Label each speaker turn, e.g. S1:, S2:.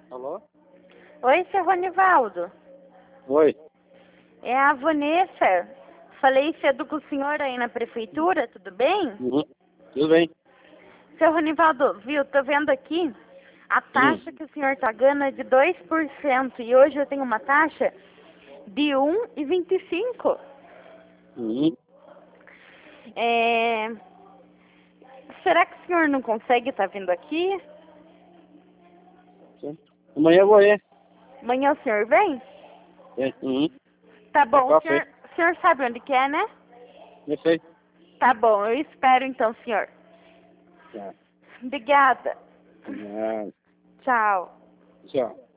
S1: Alô?
S2: Oi, seu Ronivaldo.
S1: Oi.
S2: É a Vanessa. Falei cedo com o senhor aí na prefeitura, tudo bem?
S1: Uhum. Tudo bem?
S2: Seu Ronivaldo, viu, tô vendo aqui, a taxa que o senhor tá ganhando é de 2% e hoje eu tenho uma taxa de 1,25.
S1: Uhum.
S2: É... Será que o senhor não consegue estar vindo aqui?
S1: Sim. Amanhã eu vou ir.
S2: Amanhã o senhor vem?
S1: É. Uhum.
S2: Tá bom,
S1: Tá feito.
S2: o senhor sabe onde que é, né?
S1: Eu sei.
S2: Tá bom, eu espero então, senhor.
S1: Tá.
S2: Obrigada.
S1: Ah,
S2: Tchau.
S1: tchau.